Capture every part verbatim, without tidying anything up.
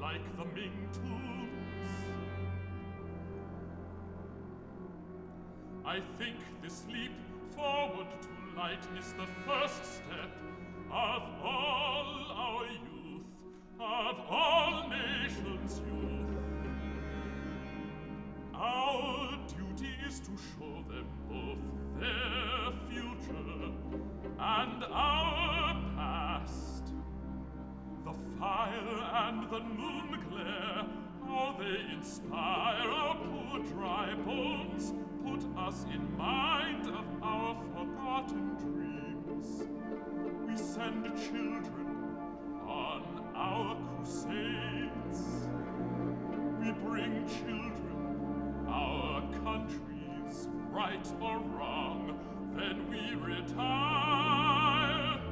like the Ming tombs. I think this leap forward to light is the first step of all our youth, of all nations' youth. Our duty is to show them both their future and our past. The fire and the moon glare, how they inspire our poor dry bones, put us in mind of our forgotten dreams. We send children on our crusades. We bring children our countries, right or wrong, then we retire.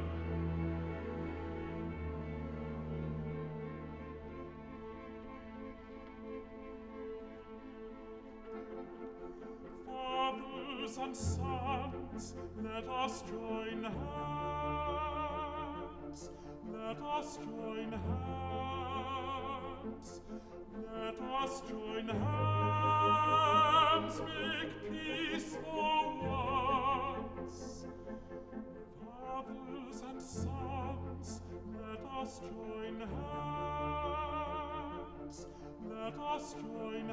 Fathers and sons, let us join hands. Let us join hands. Let us join hands, make peace for once. Fathers and sons, let us join hands. Let us join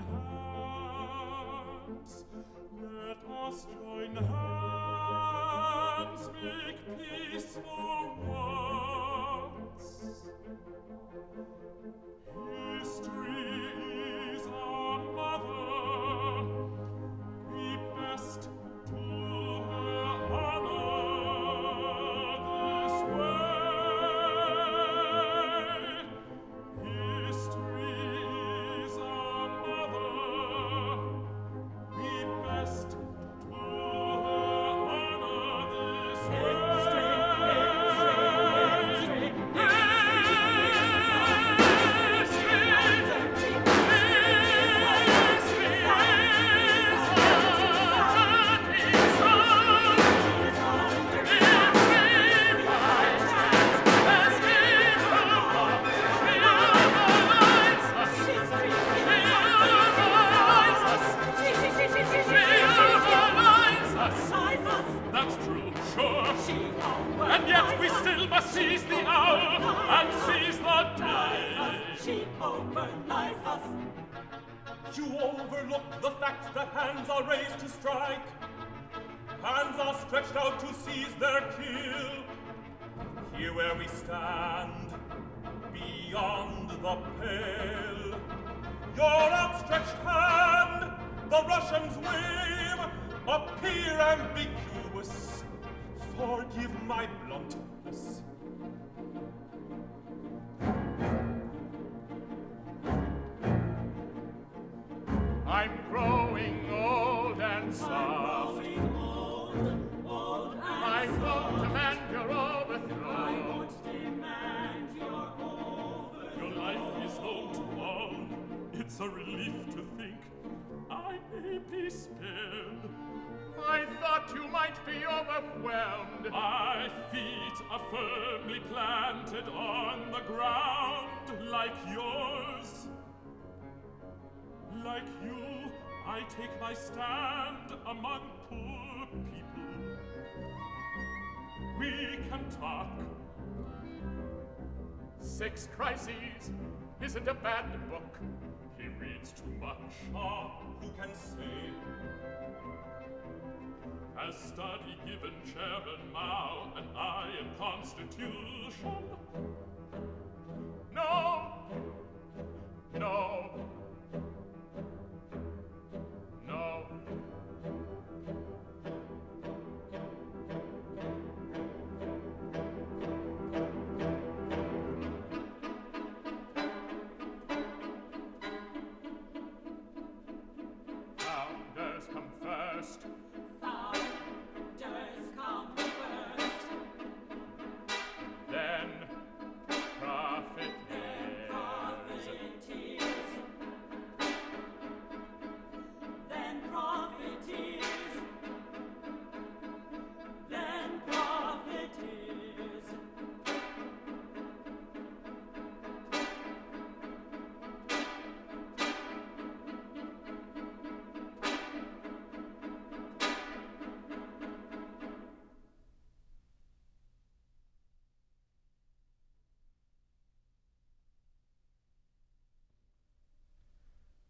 hands. Let us join hands, make peace for once. History is our mother. We best do her honor this way. History is our mother. We best do her honor this way. That's true, sure. And yet we still must seize the hour and seize the day. She overlies us. You overlook the fact that hands are raised to strike. Hands are stretched out to seize their kill. Here where we stand, beyond the pale, your outstretched hand, the Russians wave, appear ambiguous. Forgive my bluntness. I'm growing old and soft. I'm growing old, old and I won't demand your overthrow. I won't demand your overthrow. Your life is home to all. It's a relief to think I may be spared. I thought you might be overwhelmed. My feet are firmly planted on the ground, like yours. Like you, I take my stand among poor people. We can talk. Six Crises isn't a bad book. He reads too much. Ah, who can say? As study given Chairman Mao an iron constitution,